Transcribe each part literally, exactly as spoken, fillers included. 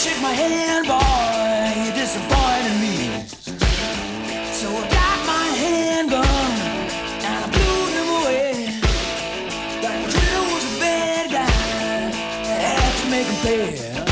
shake my hand, boy, you disappointed me. So I got my handgun and I blew him away. That Jill was a bad guy, I had to make him pay.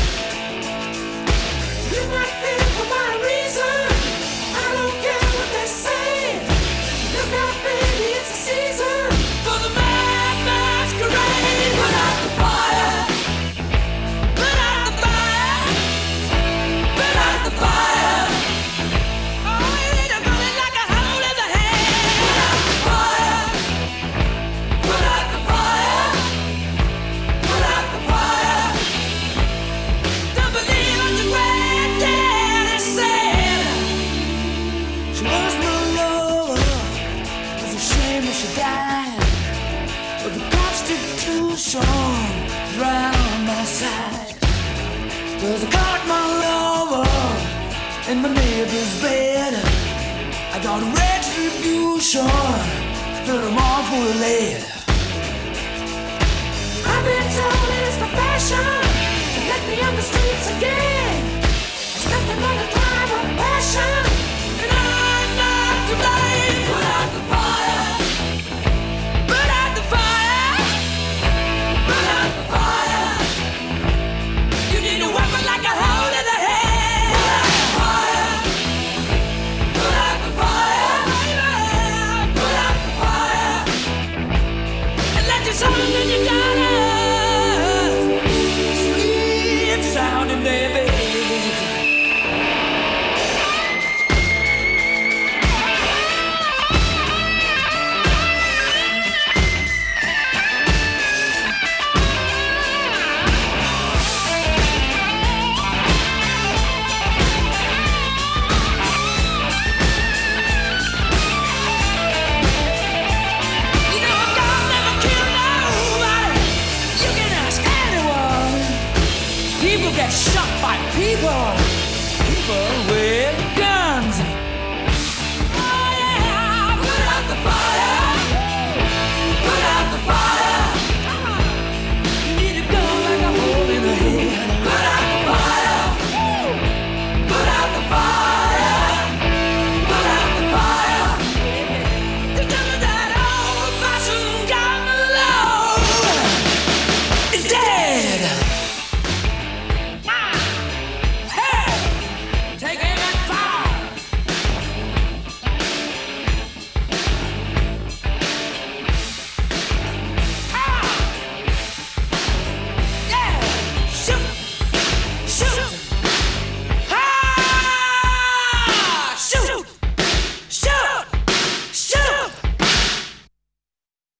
You might think for my reason, I don't care what they say. Look out, baby, it's the season for the mad masquerade. Put out the fire. Put out the fire. Put out the fire. Oh, it's burning like a hole in the head. Put out the fire. Put out the fire. Put out the fire. Don't believe what your granddaddy said. She was my lover. It's a shame that she died, but the Constitution is right on my side. 'Cause I caught my lover in my neighbor's bed. I got retribution, split them all full of lead. I've been told it's the fashion to let me on the streets again. It's nothing but a crime of passion.